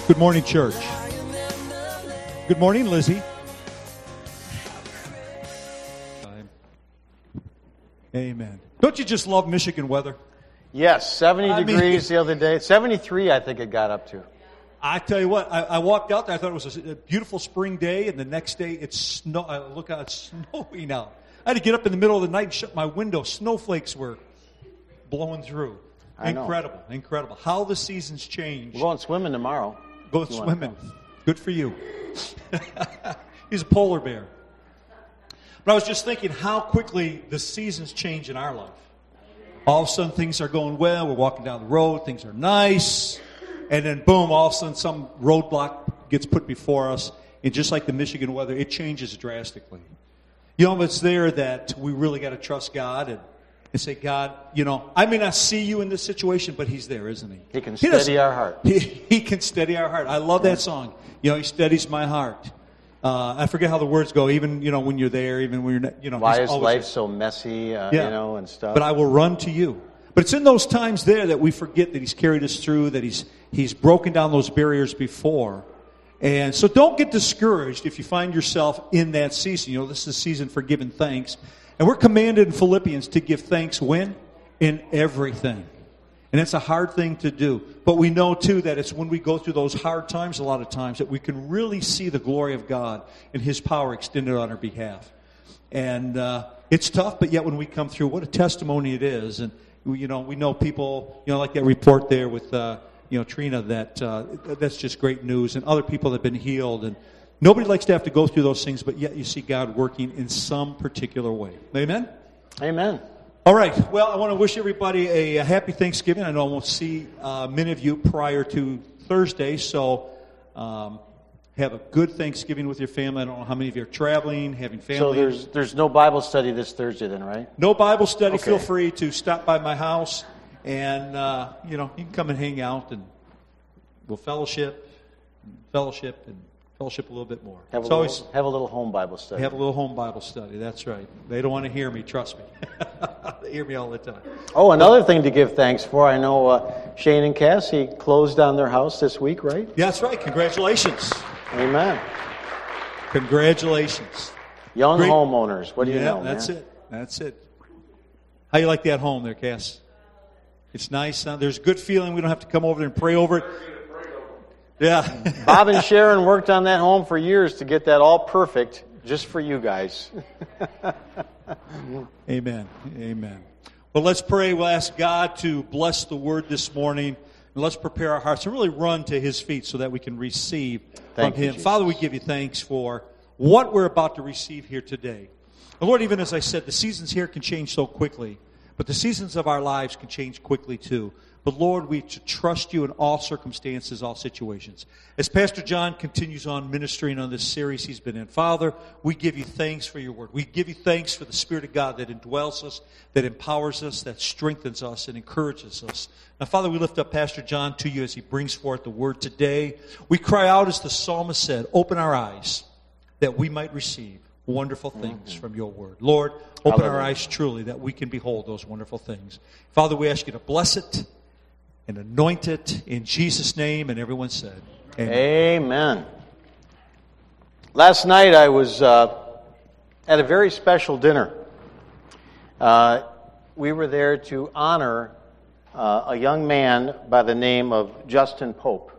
Good morning, church. Good morning, Lizzie. Amen. Don't you just love Michigan weather? Yes, 70 degrees the other day. 73, I think it got up to. I tell you what, I walked out there, I thought it was a beautiful spring day, and the next day it's look out, it's snowing out. I had to get up in the middle of the night and shut my window. Snowflakes were blowing through. Incredible, incredible. How the seasons change. We're going swimming tomorrow. Go swimming. Good for you. He's a polar bear. But I was just thinking how quickly the seasons change in our life. All of a sudden things are going well. We're walking down the road. Things are nice. And then boom, all of a sudden some roadblock gets put before us. And just like the Michigan weather, it changes drastically. You know, it's there that we really got to trust God and say, God, you know, I may not see you in this situation, but He's there, isn't He? He can steady our heart. He can steady our heart. I love that song. You know, He steadies my heart. I forget how the words go. Even, you know, when you're there, even when you're not, you know. Why is life so messy, you know, and stuff? But I will run to you. But it's in those times there that we forget that He's carried us through, that He's broken down those barriers before. And so don't get discouraged if you find yourself in that season. You know, this is a season for giving thanks. And we're commanded in Philippians to give thanks when? In everything. And it's a hard thing to do. But we know, too, that it's when we go through those hard times, a lot of times, that we can really see the glory of God and His power extended on our behalf. And it's tough, but yet when we come through, what a testimony it is. And, you know, we know people, you know, like that report there with, you know, Trina, that's just great news. And other people that have been healed. And nobody likes to have to go through those things, but yet you see God working in some particular way. Amen? Amen. All right. Well, I want to wish everybody a happy Thanksgiving. I know I won't see many of you prior to Thursday, so have a good Thanksgiving with your family. I don't know how many of you are traveling, having family. So there's no Bible study this Thursday then, right? No Bible study. Okay. Feel free to stop by my house, and you know, you can come and hang out, and we'll fellowship a little bit more. Have a little home Bible study. Have a little home Bible study. That's right. They don't want to hear me. Trust me. They hear me all the time. Oh, another thing to give thanks for. I know Shane and Cassie closed on their house this week, right? Yeah, that's right. Congratulations. Amen. Congratulations. Young homeowners. What do you know, man? That's it. That's it. How you like that home there, Cass? It's nice. Huh? There's a good feeling. We don't have to come over there and pray over it. Yeah. Bob and Sharon worked on that home for years to get that all perfect just for you guys. Amen. Amen. Well, let's pray. We'll ask God to bless the word this morning. And let's prepare our hearts to really run to His feet so that we can receive from Him. Father, we give you thanks for what we're about to receive here today. And Lord, even as I said, the seasons here can change so quickly, but the seasons of our lives can change quickly too. But Lord, we trust you in all circumstances, all situations. As Pastor John continues on ministering on this series he's been in, Father, we give you thanks for your word. We give you thanks for the Spirit of God that indwells us, that empowers us, that strengthens us, and encourages us. Now, Father, we lift up Pastor John to you as he brings forth the word today. We cry out as the psalmist said, open our eyes that we might receive wonderful things from your word. Lord, open our eyes truly that we can behold those wonderful things. Father, we ask you to bless it and anoint it in Jesus' name. And everyone said, amen. Amen. Last night I was at a very special dinner. We were there to honor a young man by the name of Justin Pope.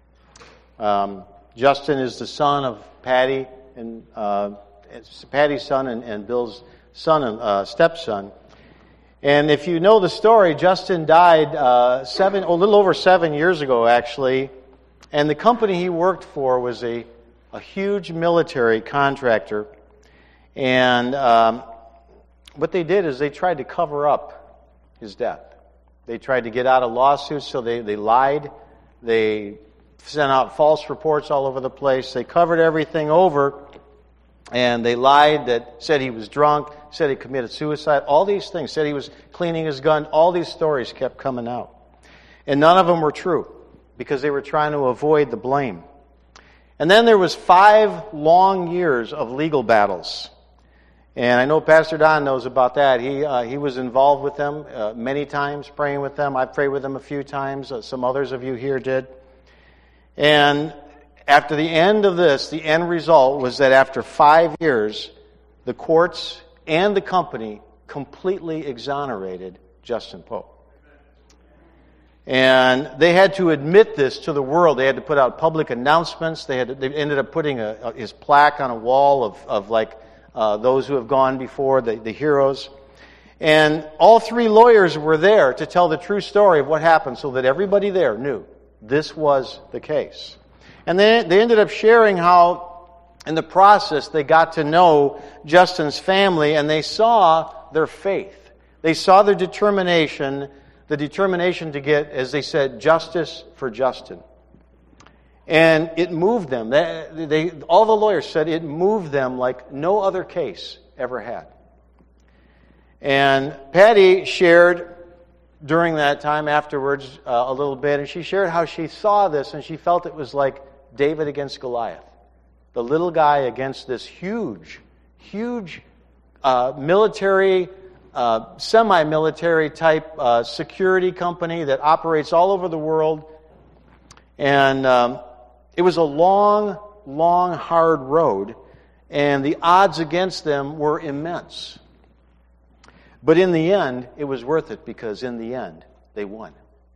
Justin is the son of Patty, and it's Patty's son and Bill's son and stepson. And if you know the story, Justin died a little over 7 years ago, actually. And the company he worked for was a huge military contractor. And what they did is they tried to cover up his death. They tried to get out of lawsuits, so they lied. They sent out false reports all over the place. They covered everything over. And they lied, that said he was drunk, said he committed suicide, all these things, said he was cleaning his gun. All these stories kept coming out. And none of them were true because they were trying to avoid the blame. And then there was 5 long years of legal battles. And I know Pastor Don knows about that. He was involved with them many times, praying with them. I prayed with them a few times. Some others of you here did. And after the end of this, the end result was that after 5 years, the courts and the company completely exonerated Justin Pope. And they had to admit this to the world. They had to put out public announcements. They ended up putting his plaque on a wall of those who have gone before, the heroes. And all 3 lawyers were there to tell the true story of what happened so that everybody there knew this was the case. And they ended up sharing how, in the process, they got to know Justin's family, and they saw their faith. They saw their determination, the determination to get, as they said, justice for Justin. And it moved them. All the lawyers said it moved them like no other case ever had. And Patty shared during that time afterwards a little bit, and she shared how she saw this, and she felt it was like David against Goliath. The little guy against this huge military, semi-military type security company that operates all over the world. And it was a long, hard road, and the odds against them were immense. But in the end, it was worth it, because in the end, they won.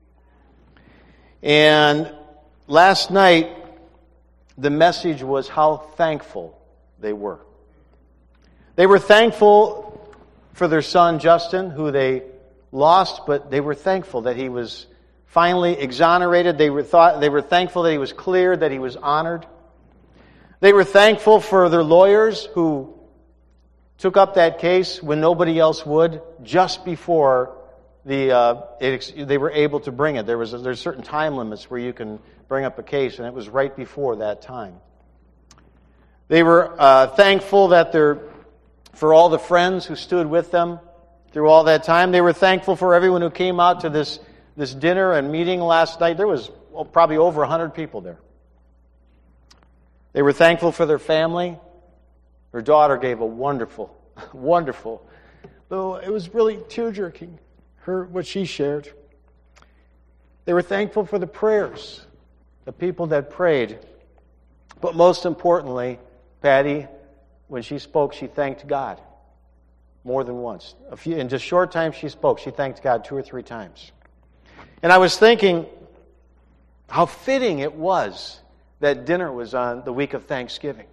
And last night, the message was how thankful they were. They were thankful for their son Justin, who they lost, but they were thankful that he was finally exonerated. They were thankful that he was cleared, that he was honored. They were thankful for their lawyers who took up that case when nobody else would, just before they were able to bring it. There's certain time limits where you can bring up a case, and it was right before that time. They were thankful for all the friends who stood with them through all that time. They were thankful for everyone who came out to this dinner and meeting last night. There was probably over 100 people there. They were thankful for their family. Her daughter gave a wonderful, though it was really tear-jerking, what she shared. They were thankful for the prayers, the people that prayed. But most importantly, Patty, when she spoke, she thanked God more than once. In just short time she spoke, she thanked God 2 or 3 times. And I was thinking how fitting it was that dinner was on the week of Thanksgiving.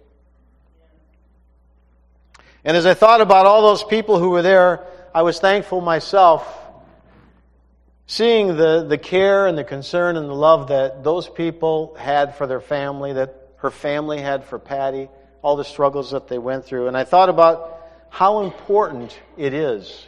And as I thought about all those people who were there, I was thankful myself, seeing the care and the concern and the love that those people had for their family, that her family had for Patty, all the struggles that they went through. And I thought about how important it is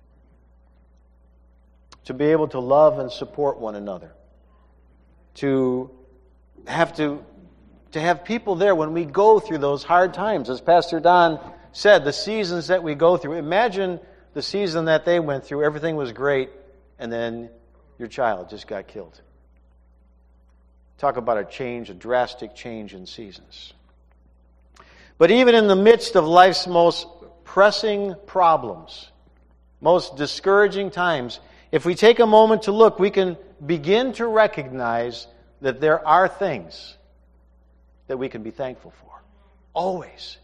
to be able to love and support one another. To have people there when we go through those hard times. As Pastor Don said, the seasons that we go through. Imagine the season that they went through. Everything was great, and then your child just got killed. Talk about a drastic change in seasons. But even in the midst of life's most pressing problems, most discouraging times, if we take a moment to look, we can begin to recognize that there are things that we can be thankful for. Always.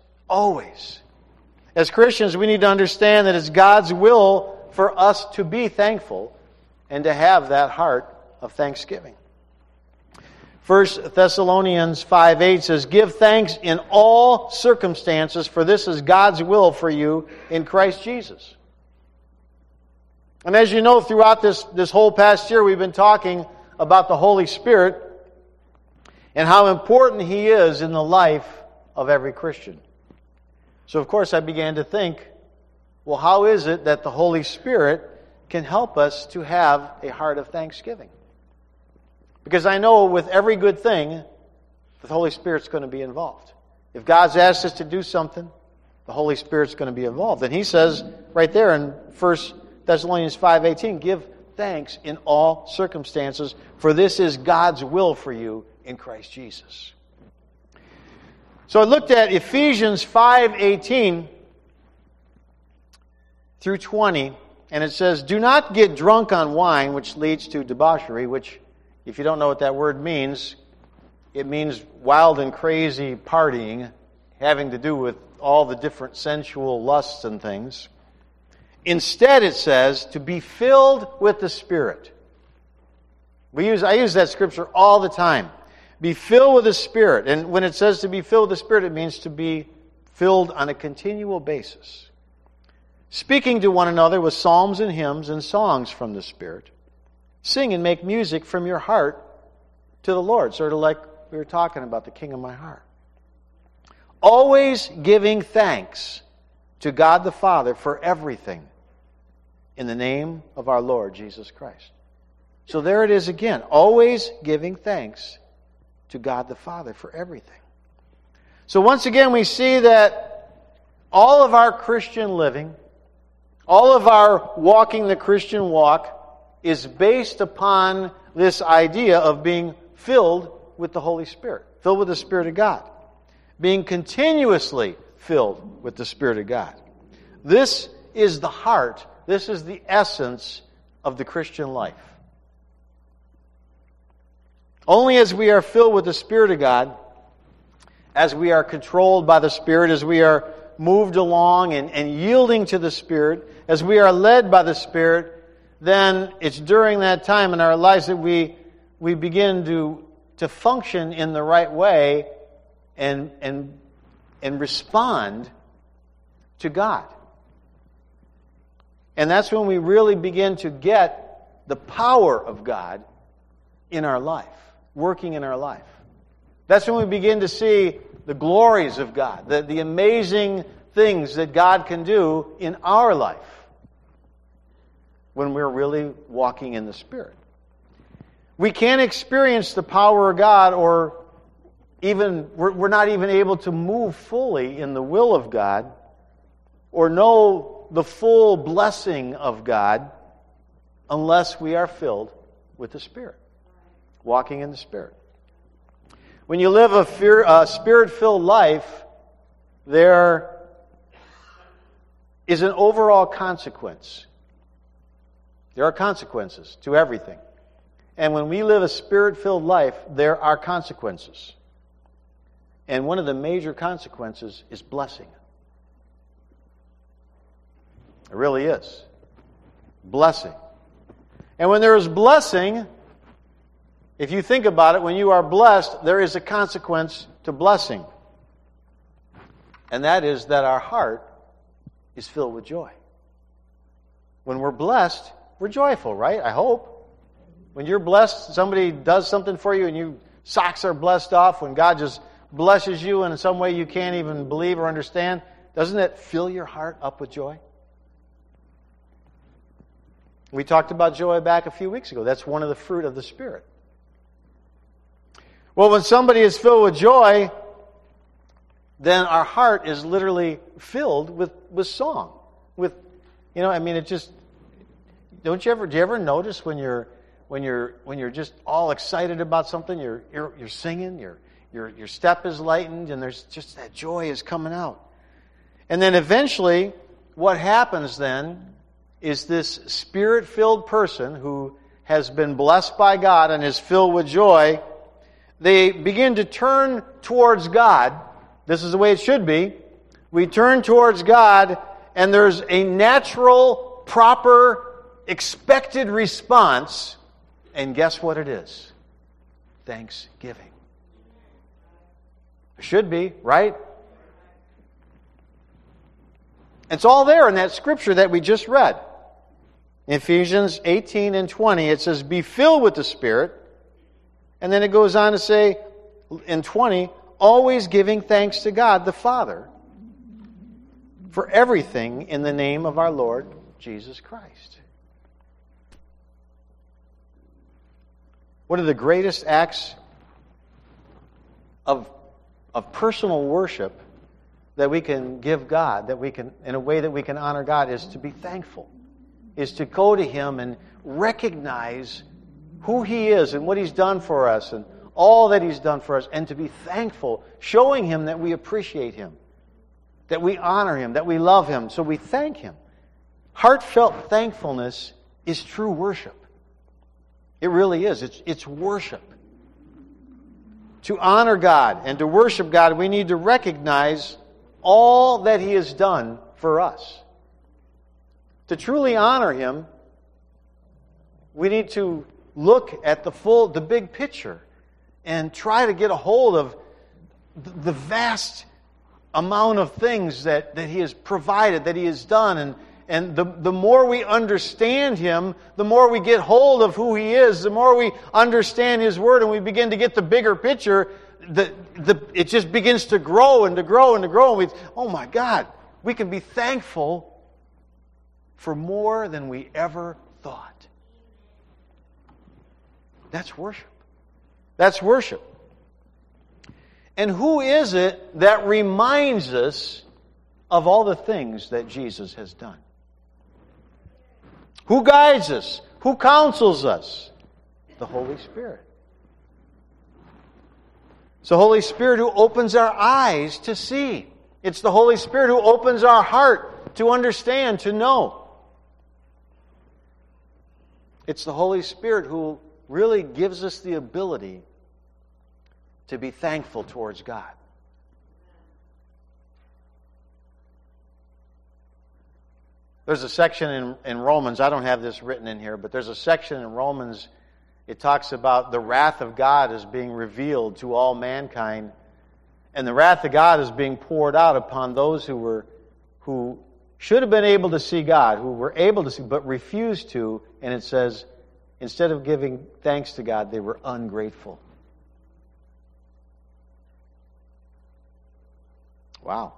As Christians, we need to understand that it's God's will for us to be thankful and to have that heart of thanksgiving. 1 Thessalonians 5:8 says, "Give thanks in all circumstances, for this is God's will for you in Christ Jesus." And as you know, throughout this whole past year, we've been talking about the Holy Spirit and how important He is in the life of every Christian. So, of course, I began to think, well, how is it that the Holy Spirit can help us to have a heart of thanksgiving? Because I know with every good thing, the Holy Spirit's going to be involved. If God's asked us to do something, the Holy Spirit's going to be involved. And He says right there in 1 Thessalonians 5:18, "Give thanks in all circumstances, for this is God's will for you in Christ Jesus." So I looked at Ephesians 5:18 through 20, and it says, "Do not get drunk on wine, which leads to debauchery," which, if you don't know what that word means, it means wild and crazy partying, having to do with all the different sensual lusts and things. Instead, it says to be filled with the Spirit. I use that scripture all the time. Be filled with the Spirit. And when it says to be filled with the Spirit, it means to be filled on a continual basis. Speaking to one another with psalms and hymns and songs from the Spirit. Sing and make music from your heart to the Lord. Sort of like we were talking about the King of my heart. Always giving thanks to God the Father for everything in the name of our Lord Jesus Christ. So there it is again. Always giving thanks to God the Father for everything. So once again we see that all of our Christian living, all of our walking the Christian walk is based upon this idea of being filled with the Holy Spirit. Filled with the Spirit of God. Being continuously filled with the Spirit of God. This is the heart, this is the essence of the Christian life. Only as we are filled with the Spirit of God, as we are controlled by the Spirit, as we are moved along and yielding to the Spirit, as we are led by the Spirit, then it's during that time in our lives that we begin to function in the right way and respond to God. And that's when we really begin to get the power of God in our life, working in our life. That's when we begin to see the glories of God, the amazing things that God can do in our life when we're really walking in the Spirit. We can't experience the power of God, or even we're not even able to move fully in the will of God or know the full blessing of God unless we are filled with the Spirit, walking in the Spirit. When you live a Spirit-filled life, there is an overall consequence. There are consequences to everything. And when we live a Spirit-filled life, there are consequences. And one of the major consequences is blessing. It really is. Blessing. And when there is blessing, if you think about it, when you are blessed, there is a consequence to blessing. And that is that our heart is filled with joy. When we're blessed, we're joyful, right? I hope. When you're blessed, somebody does something for you and your socks are blessed off, when God just blesses you in some way you can't even believe or understand, doesn't that fill your heart up with joy? We talked about joy back a few weeks ago. That's one of the fruit of the Spirit. Well, when somebody is filled with joy, then our heart is literally filled with song. It just, do you ever notice when you're just all excited about something, you're singing, your step is lightened, and there's just that joy is coming out. And then eventually, what happens then is this Spirit-filled person who has been blessed by God and is filled with joy, they begin to turn towards God. This is the way it should be. We turn towards God, and there's a natural, proper, expected response. And guess what it is? Thanksgiving. It should be, right? It's all there in that scripture that we just read. In Ephesians 18 and 20, it says, be filled with the Spirit. And then it goes on to say, in 20, always giving thanks to God the Father for everything in the name of our Lord Jesus Christ. One of the greatest acts of personal worship that we can give God, that we can, in a way that we can honor God, is to be thankful. Is to go to Him and recognize who He is and what He's done for us and all that He's done for us, and to be thankful, showing Him that we appreciate Him, that we honor Him, that we love Him, so we thank Him. Heartfelt thankfulness is true worship. It really is. It's worship. To honor God and to worship God, we need to recognize all that He has done for us. To truly honor Him, we need to look at the big picture and try to get a hold of the vast amount of things that He has provided, that He has done. And the more we understand Him, the more we get hold of who He is, the more we understand His Word and we begin to get the bigger picture, it just begins to grow and to grow and to grow. And oh my God, we can be thankful for more than we ever thought. That's worship. That's worship. And who is it that reminds us of all the things that Jesus has done? Who guides us? Who counsels us? The Holy Spirit. It's the Holy Spirit who opens our eyes to see. It's the Holy Spirit who opens our heart to understand, to know. It's the Holy Spirit who really gives us the ability to be thankful towards God. There's a section in Romans, I don't have this written in here, but there's a section in Romans, it talks about the wrath of God is being revealed to all mankind. And the wrath of God is being poured out upon those who should have been able to see God, who were able to see, but refused to. And it says, instead of giving thanks to God, they were ungrateful. Wow.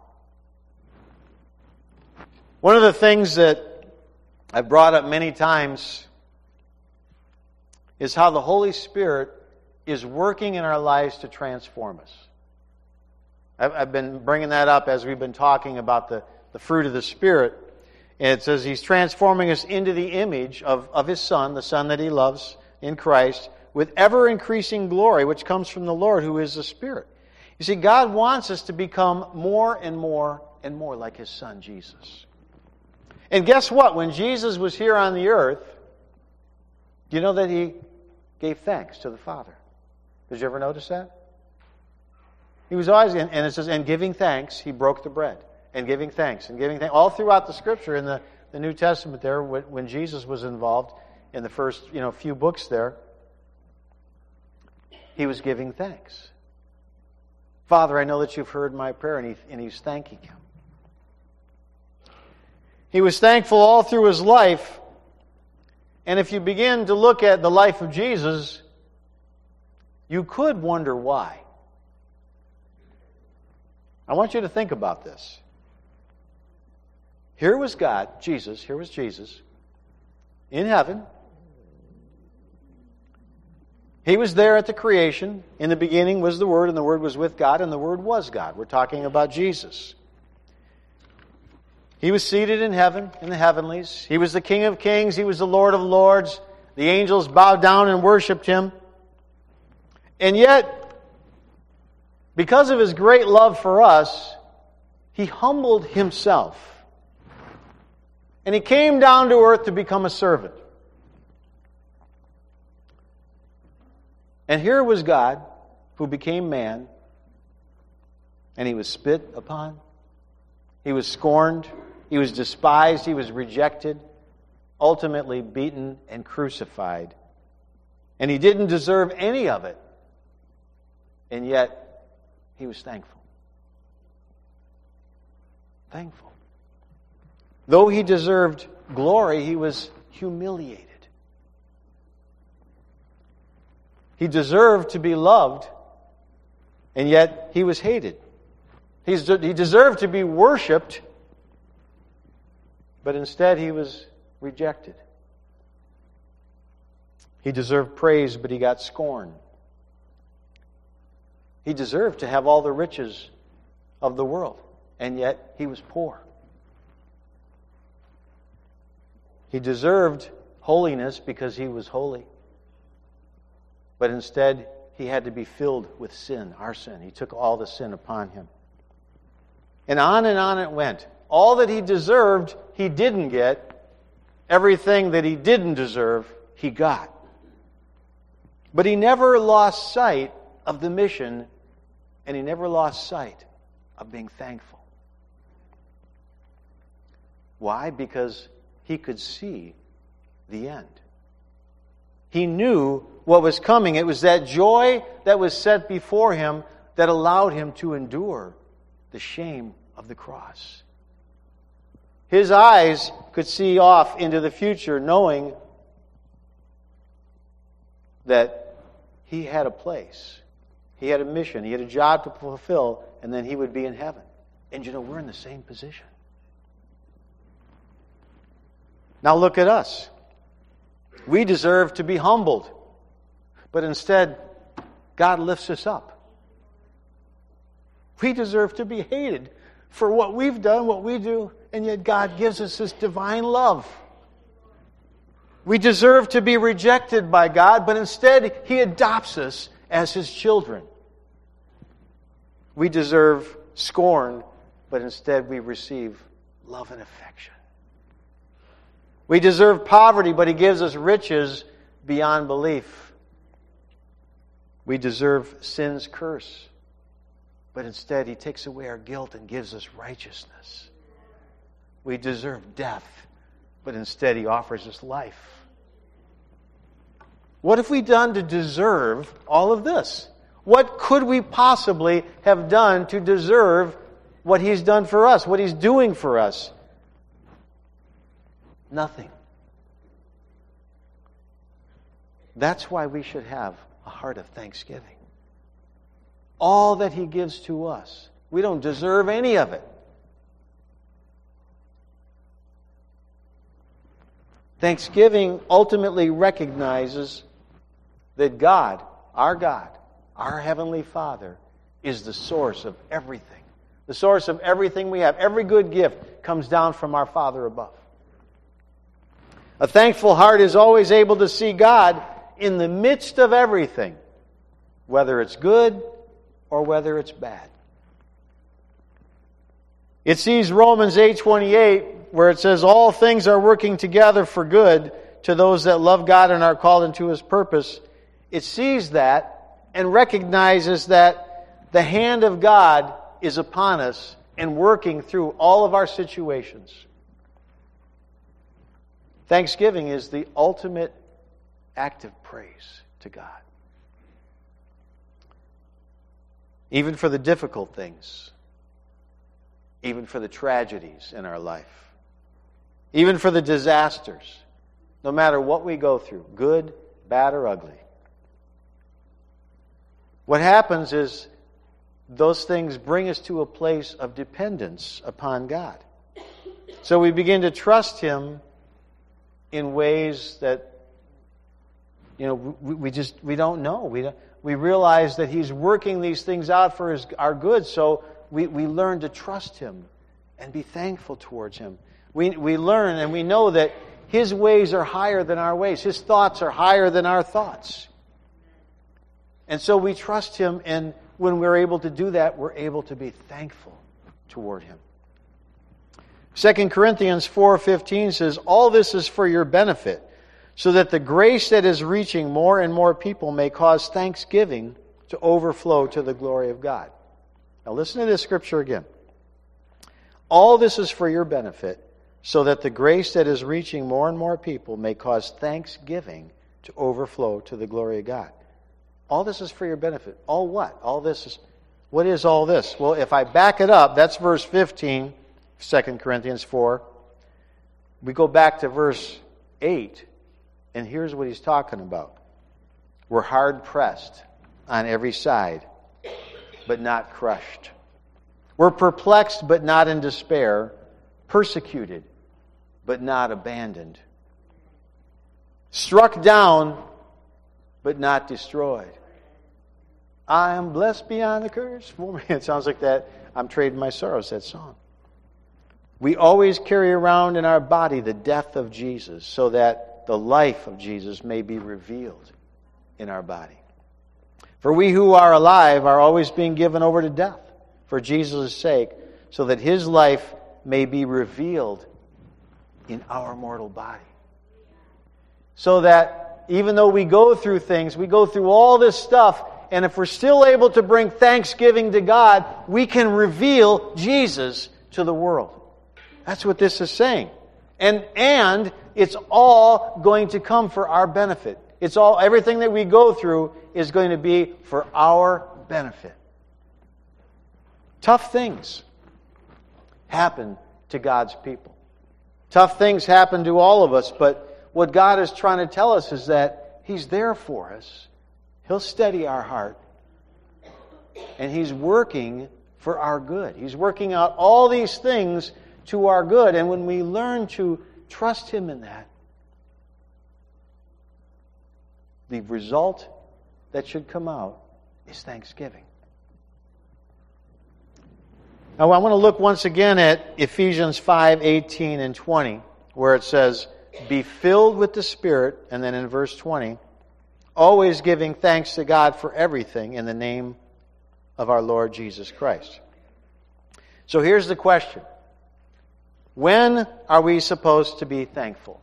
One of the things that I've brought up many times is how the Holy Spirit is working in our lives to transform us. I've been bringing that up as we've been talking about the fruit of the Spirit. And it says He's transforming us into the image of His Son, the Son that He loves in Christ, with ever-increasing glory, which comes from the Lord, who is the Spirit. You see, God wants us to become more and more and more like His Son, Jesus. And guess what? When Jesus was here on the earth, do you know that He gave thanks to the Father? Did you ever notice that? He was always, and it says, and giving thanks, He broke the bread. And giving thanks, and giving thanks. All throughout the Scripture, in the New Testament there, when Jesus was involved in the first few books there, He was giving thanks. Father, I know that You've heard my prayer, and He's thanking Him. He was thankful all through His life. And if you begin to look at the life of Jesus, you could wonder why. I want you to think about this. Here was God, Jesus, here was Jesus, in heaven. He was there at the creation. In the beginning was the Word, and the Word was with God, and the Word was God. We're talking about Jesus. He was seated in heaven, in the heavenlies. He was the King of kings. He was the Lord of lords. The angels bowed down and worshipped Him. And yet, because of His great love for us, He humbled Himself. And He came down to earth to become a servant. And here was God, who became man, and He was spit upon. He was scorned. He was despised. He was rejected. Ultimately beaten and crucified. And He didn't deserve any of it. And yet, He was thankful. Thankful. Though He deserved glory, He was humiliated. He deserved to be loved, and yet He was hated. He deserved to be worshipped, but instead He was rejected. He deserved praise, but He got scorned. He deserved to have all the riches of the world, and yet He was poor. He deserved holiness because He was holy, but instead He had to be filled with sin, our sin. He took all the sin upon Him. And on it went. All that He deserved, He didn't get. Everything that He didn't deserve, He got. But He never lost sight of the mission, and he never lost sight of being thankful. Why? Because he could see the end. He knew what was coming. It was that joy that was set before him that allowed him to endure the shame of the cross. His eyes could see off into the future, knowing that he had a place, he had a mission, he had a job to fulfill, and then he would be in heaven. And we're in the same position. Now look at us. We deserve to be humbled, but instead, God lifts us up. We deserve to be hated for what we've done, what we do, and yet God gives us His divine love. We deserve to be rejected by God, but instead He adopts us as His children. We deserve scorn, but instead we receive love and affection. We deserve poverty, but He gives us riches beyond belief. We deserve sin's curse, but instead He takes away our guilt and gives us righteousness. We deserve death, but instead He offers us life. What have we done to deserve all of this? What could we possibly have done to deserve what He's done for us, what He's doing for us? Nothing. That's why we should have a heart of thanksgiving. All that He gives to us, we don't deserve any of it. Thanksgiving ultimately recognizes that God, our Heavenly Father, is the source of everything. The source of everything we have. Every good gift comes down from our Father above. A thankful heart is always able to see God in the midst of everything, whether it's good or whether it's bad. It sees Romans 8:28, where it says, all things are working together for good to those that love God and are called into His purpose. It sees that and recognizes that the hand of God is upon us and working through all of our situations. Thanksgiving is the ultimate act of praise to God. Even for the difficult things, even for the tragedies in our life, even for the disasters, no matter what we go through, good, bad, or ugly. What happens is those things bring us to a place of dependence upon God. So we begin to trust Him in ways that we don't know. We realize that He's working these things out for our good, so we learn to trust Him and be thankful towards Him. We learn and we know that His ways are higher than our ways. His thoughts are higher than our thoughts. And so we trust Him, and when we're able to do that, we're able to be thankful toward Him. 2 Corinthians 4:15 says, all this is for your benefit, so that the grace that is reaching more and more people may cause thanksgiving to overflow to the glory of God. Now listen to this scripture again. All this is for your benefit, so that the grace that is reaching more and more people may cause thanksgiving to overflow to the glory of God. All this is for your benefit. All what? What is all this? Well, if I back it up, that's verse 15, 2 Corinthians 4. We go back to verse 8, and here's what he's talking about. We're hard pressed on every side, but not crushed. We're perplexed, but not in despair. Persecuted, but not abandoned. Struck down, but not destroyed. I am blessed beyond the curse. It sounds like that. I'm trading my sorrows, that song. We always carry around in our body the death of Jesus, so that the life of Jesus may be revealed in our body. For we who are alive are always being given over to death for Jesus' sake, so that His life may be revealed in our mortal body. So that even though we go through things, we go through all this stuff, And if we're still able to bring thanksgiving to God, we can reveal Jesus to the world. That's what this is saying. And it's all going to come for our benefit. Everything that we go through is going to be for our benefit. Tough things happen to God's people. Tough things happen to all of us, but what God is trying to tell us is that He's there for us. He'll steady our heart. And He's working for our good. He's working out all these things to our good. And when we learn to trust Him in that, the result that should come out is thanksgiving. Now I want to look once again at Ephesians 5:18 and 20, where it says, "Be filled with the Spirit," and then in verse 20, "always giving thanks to God for everything in the name of our Lord Jesus Christ." So here's the question. When are we supposed to be thankful?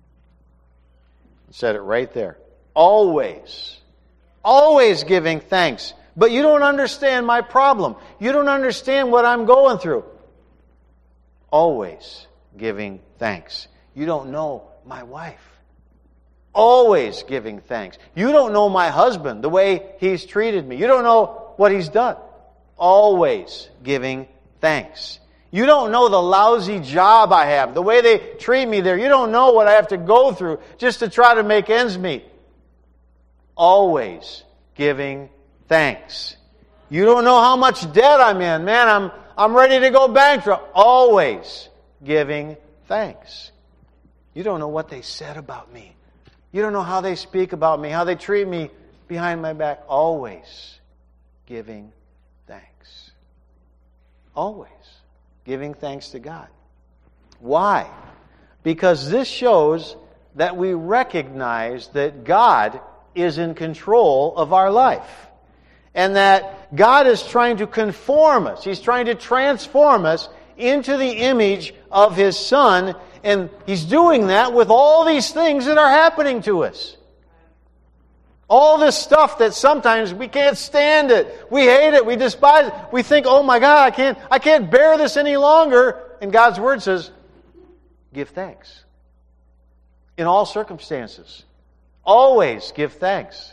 I said it right there. Always. Always giving thanks. But you don't understand my problem. You don't understand what I'm going through. Always giving thanks. You don't know my wife. Always giving thanks. You don't know my husband, the way he's treated me. You don't know what he's done. Always giving thanks. You don't know the lousy job I have, the way they treat me there. You don't know what I have to go through just to try to make ends meet. Always giving thanks. You don't know how much debt I'm in. Man, I'm ready to go bankrupt. Always giving thanks. You don't know what they said about me. You don't know how they speak about me, how they treat me behind my back. Always giving thanks. Always giving thanks to God. Why? Because this shows that we recognize that God is in control of our life. And that God is trying to conform us. He's trying to transform us into the image of His Son. And He's doing that with all these things that are happening to us. All this stuff that sometimes we can't stand it. We hate it. We despise it. We think, oh my God, I can't bear this any longer. And God's Word says, give thanks. In all circumstances. Always give thanks.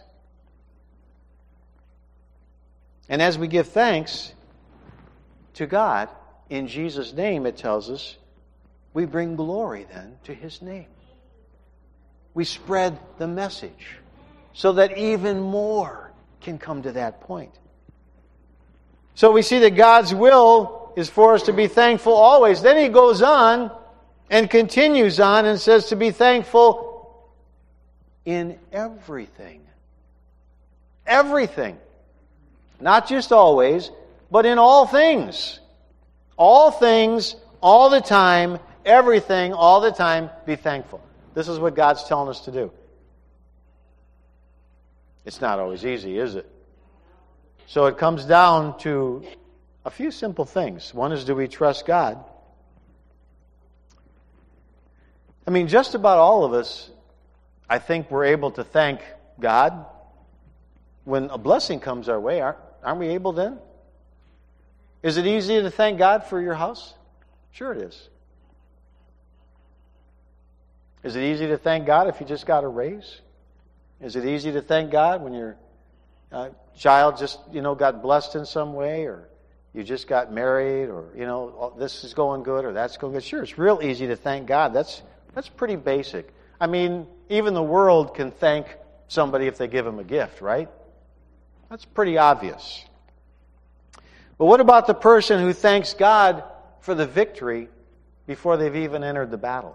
And as we give thanks to God, in Jesus' name, it tells us, we bring glory then to His name. We spread the message so that even more can come to that point. So we see that God's will is for us to be thankful always. Then He goes on and continues on and says to be thankful in everything. Everything. Not just always, but in all things. All things, all the time, everything, all the time, be thankful. This is what God's telling us to do. It's not always easy, is it? So it comes down to a few simple things. One is, do we trust God? I mean, just about all of us, I think we're able to thank God when a blessing comes our way. Aren't we able then? Is it easy to thank God for your house? Sure it is. Is it easy to thank God if you just got a raise? Is it easy to thank God when your child just, got blessed in some way, or you just got married, or, this is going good, or that's going good? Sure, it's real easy to thank God. That's pretty basic. I mean, even the world can thank somebody if they give them a gift, right? That's pretty obvious. But what about the person who thanks God for the victory before they've even entered the battle?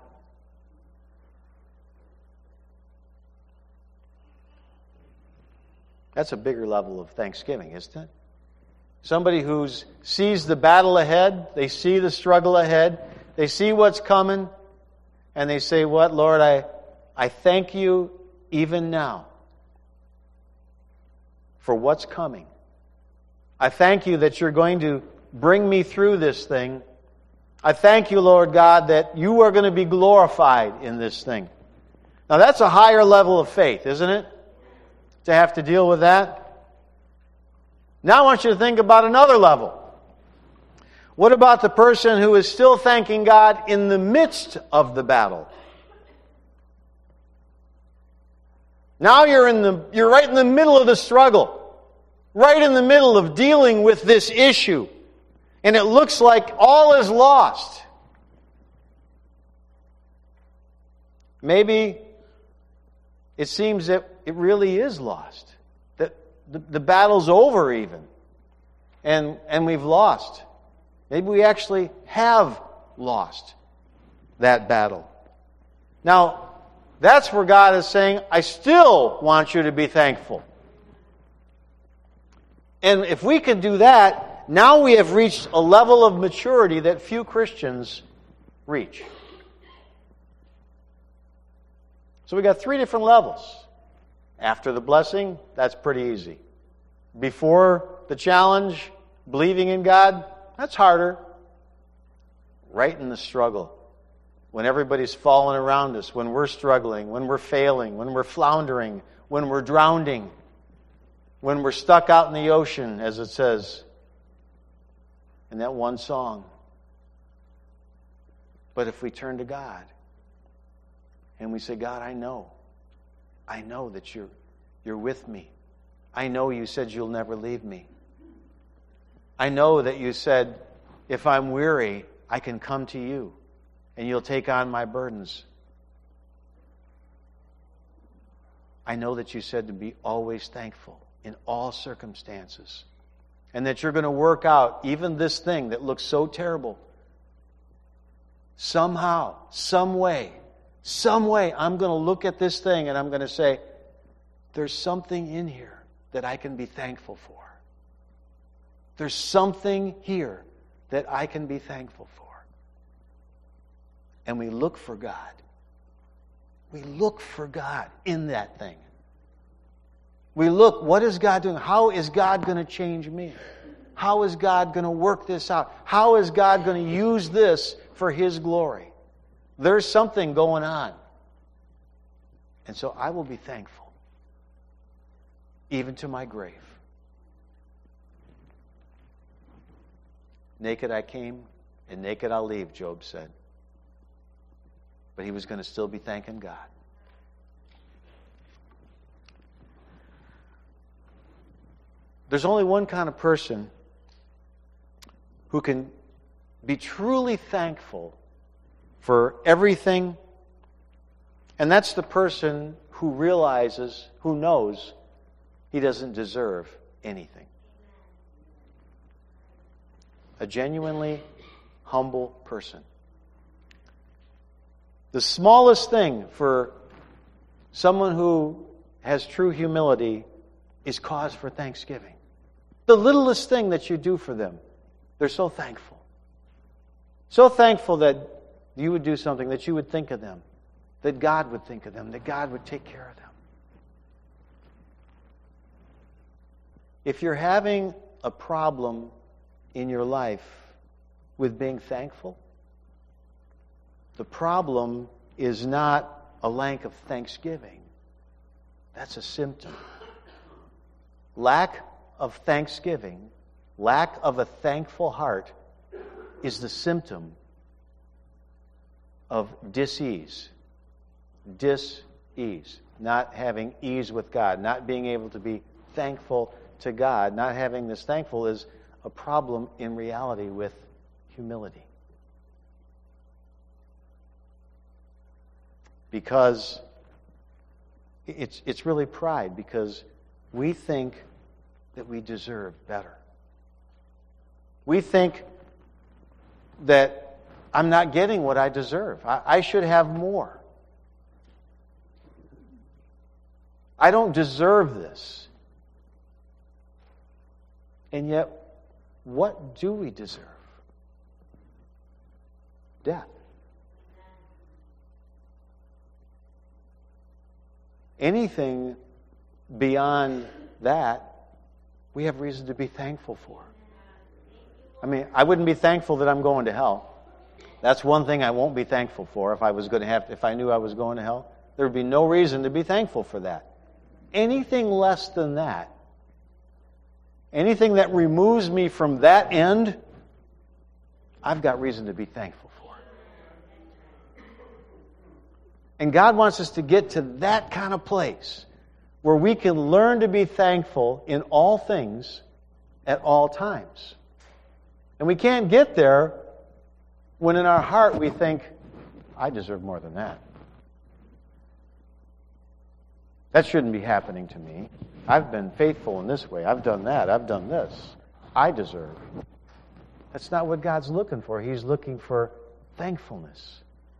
That's a bigger level of thanksgiving, isn't it? Somebody who sees the battle ahead, they see the struggle ahead, they see what's coming, and they say, what, Lord, I thank you even now for what's coming. I thank you that you're going to bring me through this thing. I thank you, Lord God, that you are going to be glorified in this thing. Now that's a higher level of faith, isn't it? To have to deal with that. Now I want you to think about another level. What about the person who is still thanking God in the midst of the battle? Now you're right in the middle of the struggle, right in the middle of dealing with this issue, and it looks like all is lost. Maybe it seems that it really is lost, that the battle's over even, and we've lost. Maybe we actually have lost that battle. Now, that's where God is saying, I still want you to be thankful. And if we can do that, now we have reached a level of maturity that few Christians reach. So we got 3 different levels. After the blessing, that's pretty easy. Before the challenge, believing in God, that's harder. Right in the struggle. When everybody's falling around us, when we're struggling, when we're failing, when we're floundering, when we're drowning, when we're stuck out in the ocean, as it says in that one song. But if we turn to God and we say, God, I know that you're with me. I know you said you'll never leave me. I know that you said, if I'm weary, I can come to you and you'll take on my burdens. I know that you said to be always thankful in all circumstances, and that you're going to work out even this thing that looks so terrible. Somehow, some way, I'm going to look at this thing and I'm going to say, there's something in here that I can be thankful for. There's something here that I can be thankful for. And we look for God. We look for God in that thing. We look, what is God doing? How is God going to change me? How is God going to work this out? How is God going to use this for His glory? There's something going on. And so I will be thankful, even to my grave. Naked I came, and naked I'll leave, Job said. But he was going to still be thanking God. There's only one kind of person who can be truly thankful for everything, and that's the person who realizes, who knows he doesn't deserve anything. A genuinely humble person. The smallest thing for someone who has true humility is cause for thanksgiving. The littlest thing that you do for them, they're so thankful. So thankful that you would do something, that you would think of them, that God would think of them, that God would take care of them. If you're having a problem in your life with being thankful, the problem is not a lack of thanksgiving. That's a symptom. Lack of thanksgiving, lack of a thankful heart is the symptom of dis-ease. Dis-ease. Not having ease with God, not being able to be thankful to God, not having this thankful is a problem in reality with humility. Because it's really pride, because we think that we deserve better. We think that I'm not getting what I deserve. I should have more. I don't deserve this. And yet, what do we deserve? Death. Anything beyond that, we have reason to be thankful for. I mean, I wouldn't be thankful that I'm going to hell. That's one thing I won't be thankful for if I knew I was going to hell. There would be no reason to be thankful for that. Anything less than that anything that removes me from that end, I've got reason to be thankful for. And God wants us to get to that kind of place where we can learn to be thankful in all things at all times. And we can't get there when in our heart we think, I deserve more than that. That shouldn't be happening to me. I've been faithful in this way. I've done that. I've done this. I deserve. That's not what God's looking for. He's looking for thankfulness.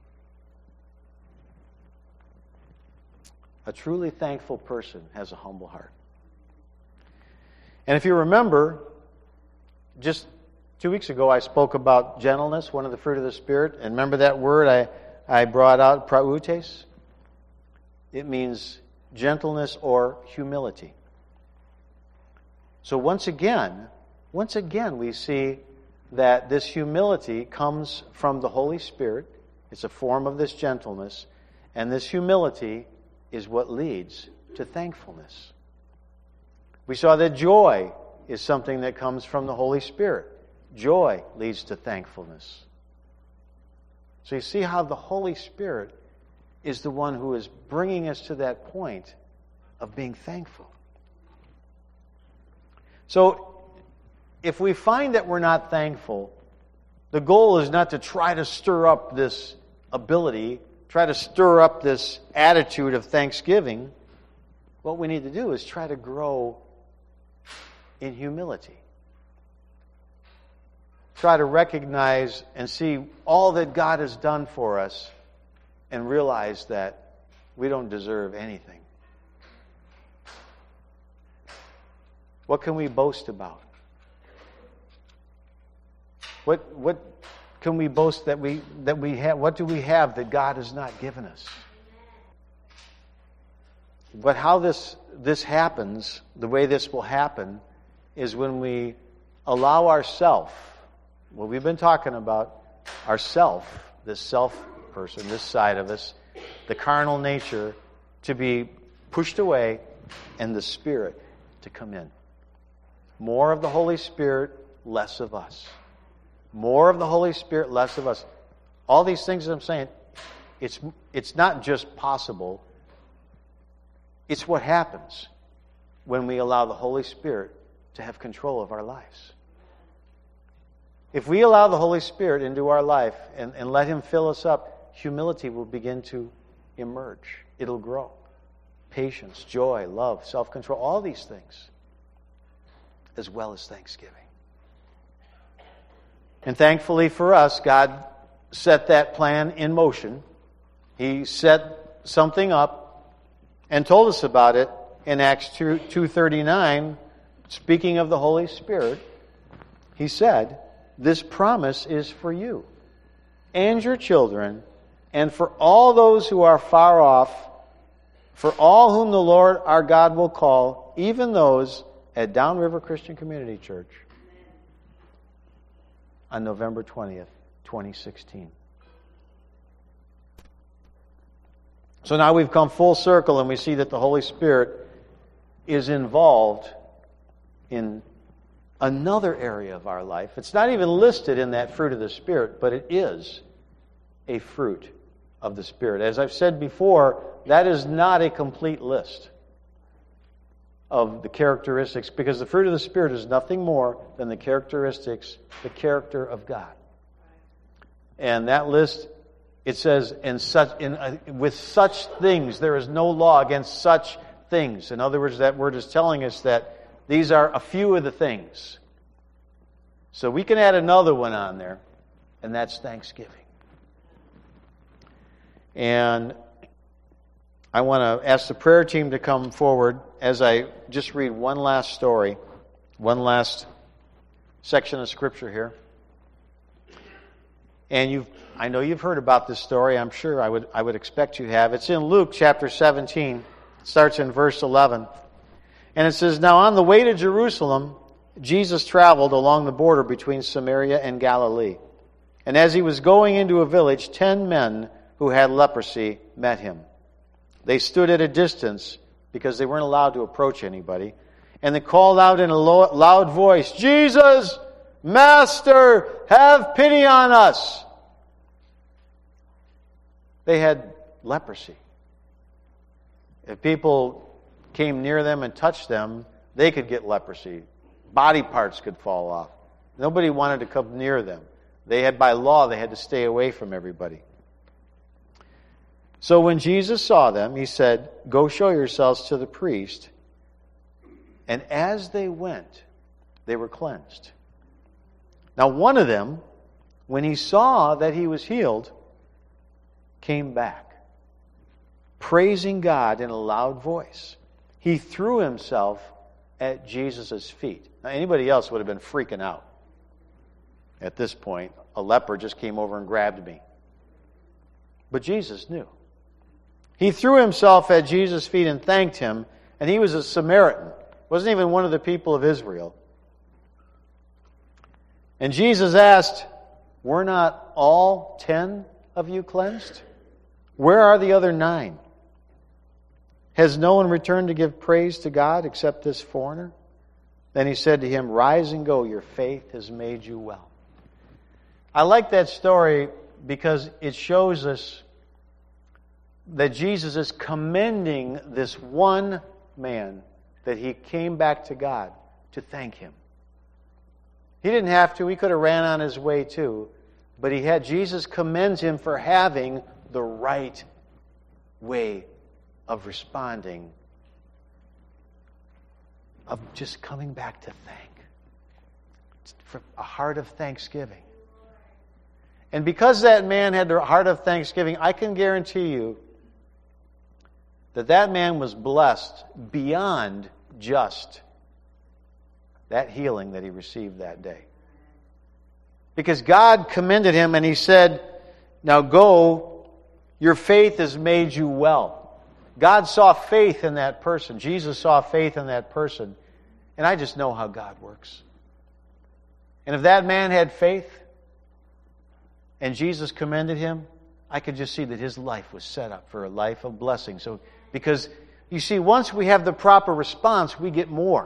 A truly thankful person has a humble heart. And if you remember, just 2 weeks ago I spoke about gentleness, one of the fruit of the Spirit. And remember that word I brought out, prautes? It means gentleness or humility. So once again, we see that this humility comes from the Holy Spirit. It's a form of this gentleness. And this humility is what leads to thankfulness. We saw that joy is something that comes from the Holy Spirit. Joy leads to thankfulness. So you see how the Holy Spirit is the one who is bringing us to that point of being thankful. So if we find that we're not thankful, the goal is not to try to stir up this ability, try to stir up this attitude of thanksgiving. What we need to do is try to grow in humility. Try to recognize and see all that God has done for us and realize that we don't deserve anything. What can we boast about? What can we boast that we have? What do we have that God has not given us? But how this happens, the way this will happen, is when we allow ourself, what we've been talking about, ourself, this self person, this side of us, the carnal nature, to be pushed away and the Spirit to come in. More of the Holy Spirit, less of us. More of the Holy Spirit, less of us. All these things that I'm saying, it's not just possible. It's what happens when we allow the Holy Spirit to have control of our lives. If we allow the Holy Spirit into our life and let Him fill us up, humility will begin to emerge. It'll grow. Patience, joy, love, self-control, all these things, as well as thanksgiving. And thankfully for us, God set that plan in motion. He set something up and told us about it in Acts 2:39, speaking of the Holy Spirit. He said, "This promise is for you and your children, and for all those who are far off, for all whom the Lord our God will call, even those at Downriver Christian Community Church on November 20th, 2016. So now we've come full circle and we see that the Holy Spirit is involved in another area of our life. It's not even listed in that fruit of the Spirit, but it is a fruit of the Spirit. As I've said before, that is not a complete list of the characteristics, because the fruit of the Spirit is nothing more than the characteristics, the character of God. And that list, it says, with such things, there is no law against such things. In other words, that word is telling us that these are a few of the things. So we can add another one on there, and that's thanksgiving. And I want to ask the prayer team to come forward as I just read one last story, one last section of Scripture here. And I know you've heard about this story. I'm sure I would expect you have. It's in Luke chapter 17. It starts in verse 11. And it says, "Now on the way to Jerusalem, Jesus traveled along the border between Samaria and Galilee. And as he was going into a village, 10 men who had leprosy met him. They stood at a distance because they weren't allowed to approach anybody. and they called out in a loud voice, "Jesus, Master, have pity on us." They had leprosy. If people came near them and touched them, they could get leprosy. Body parts could fall off. Nobody wanted to come near them. By law, they had to stay away from everybody. So when Jesus saw them, he said, "Go show yourselves to the priest." And as they went, they were cleansed. Now one of them, when he saw that he was healed, came back, praising God in a loud voice. He threw himself at Jesus' feet. Now anybody else would have been freaking out. At this point, a leper just came over and grabbed me. But Jesus knew. He threw himself at Jesus' feet and thanked him, and he was a Samaritan. Wasn't even one of the people of Israel. And Jesus asked, "Were not all 10 of you cleansed? Where are the other 9? Has no one returned to give praise to God except this foreigner?" Then he said to him, "Rise and go, your faith has made you well." I like that story because it shows us that Jesus is commending this one man that he came back to God to thank him. He didn't have to. He could have ran on his way too. But Jesus commends him for having the right way of responding, of just coming back to thank. For a heart of thanksgiving. And because that man had the heart of thanksgiving, I can guarantee you that man was blessed beyond just that healing that he received that day. Because God commended him and he said, "Now go, your faith has made you well." God saw faith in that person. Jesus saw faith in that person. And I just know how God works. And if that man had faith and Jesus commended him, I could just see that his life was set up for a life of blessing. So, because, you see, once we have the proper response, we get more.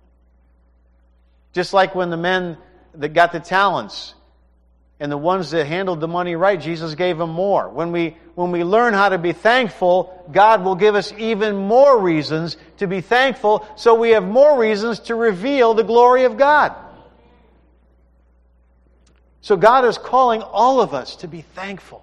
Just like when the men that got the talents and the ones that handled the money right, Jesus gave them more. When we learn how to be thankful, God will give us even more reasons to be thankful, so we have more reasons to reveal the glory of God. So God is calling all of us to be thankful.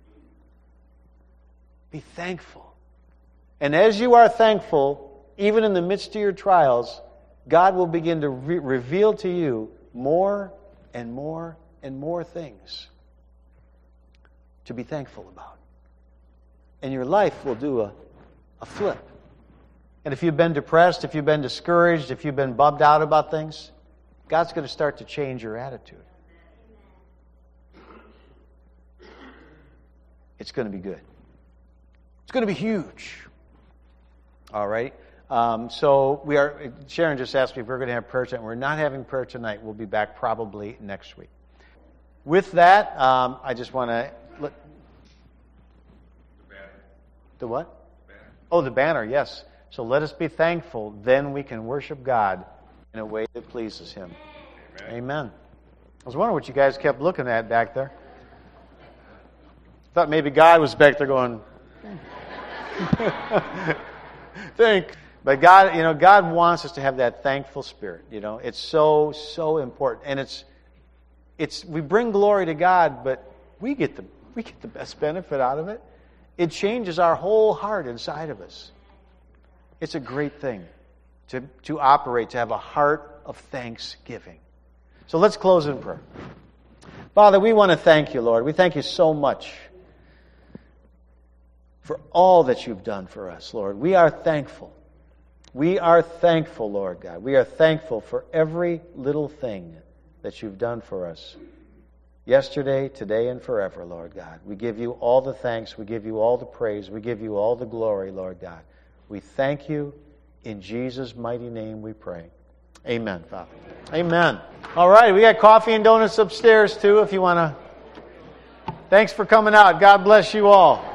Be thankful. And as you are thankful, even in the midst of your trials, God will begin to reveal to you more and more and more things to be thankful about. And your life will do a flip. And if you've been depressed, if you've been discouraged, if you've been bummed out about things, God's going to start to change your attitude. It's going to be good. It's going to be huge. All right. So Sharon just asked me if we're going to have prayer tonight. We're not having prayer tonight. We'll be back probably next week. With that, I just want to... The what? The banner. Oh, the banner, yes. So let us be thankful. Then we can worship God in a way that pleases Him. Amen. I was wondering what you guys kept looking at back there. I thought maybe God was back there going... But God wants us to have that thankful spirit. It's so important, and it's we bring glory to God, but we get the best benefit out of it. It changes our whole heart inside of us. It's a great thing to operate, to have a heart of thanksgiving. So let's close in prayer. Father, we want to thank you, Lord. We thank you so much for all that you've done for us, Lord. We are thankful. We are thankful, Lord God. We are thankful for every little thing that you've done for us. Yesterday, today, and forever, Lord God. We give you all the thanks. We give you all the praise. We give you all the glory, Lord God. We thank you. In Jesus' mighty name we pray. Amen, Father. Amen. All right, we got coffee and donuts upstairs too if you want to. Thanks for coming out. God bless you all.